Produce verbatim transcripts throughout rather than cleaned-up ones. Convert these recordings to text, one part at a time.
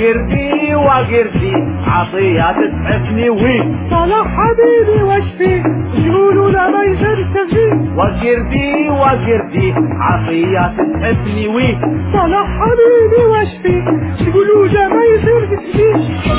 وقردي وقردي عطية تسعفني وي صلاح حبيبي وش فيه يقولوا لا ما يصير فيه وقردي وقردي عطية تسعفني وي صلاح حبيبي وش فيه يقولوا لا ما يصير فيه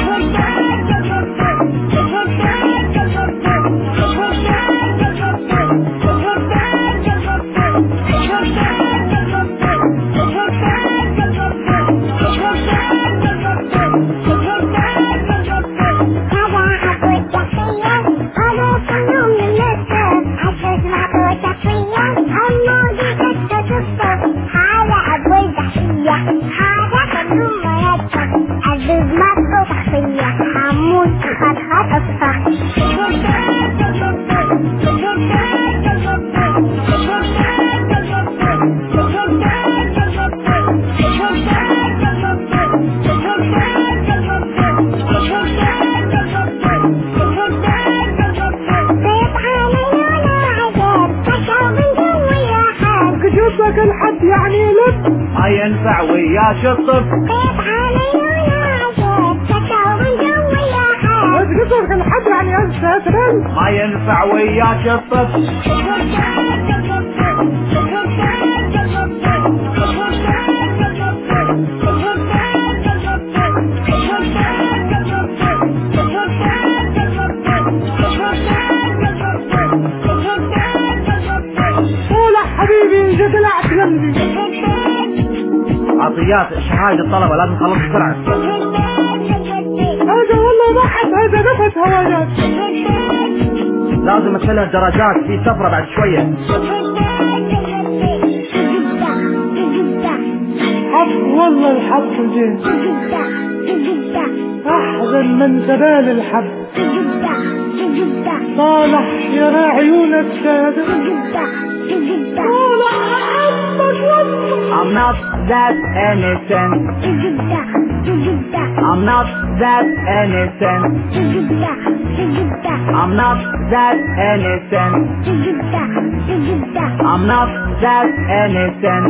الحد يعني لب ما ينفع وياك الطب قصرك الحد يعني أستاذ ما ينفع وياك الطب حبيبي جيت لعت جنبي عطيات شهادة الطلبة لازم نخلص بسرعة هذا والله ما حد هذا نفس هوايات لازم اسلم درجات في سفرة بعد شوية حب والله الحب جه أحزن من زبال الحب صالح يرى عيونك سادة I'm not that innocent I'm not that innocent I'm not that innocent I'm not that innocent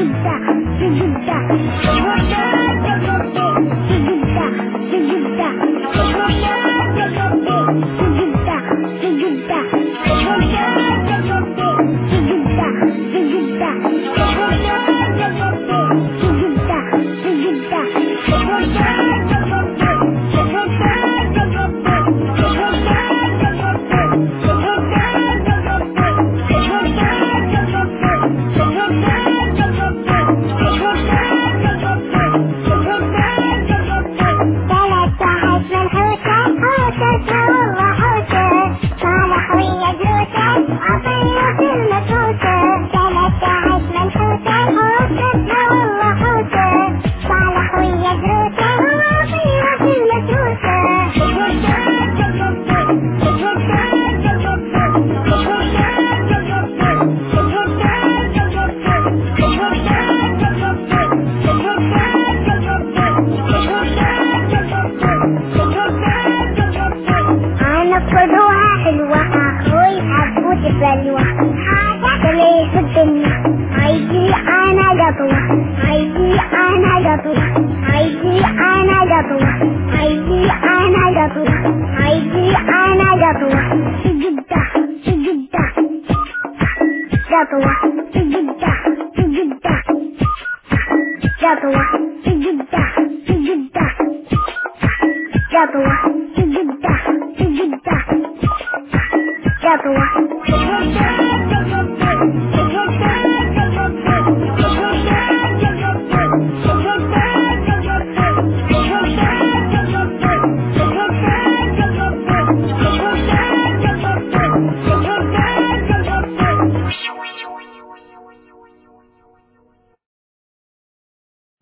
عايزي انا قطوة عايزي انا قطوة عايزي انا قطوة عايزي انا قطوة عايزي انا قطوة جدة جدة قطوة جدة جدة قطوة جدة جدة قطوة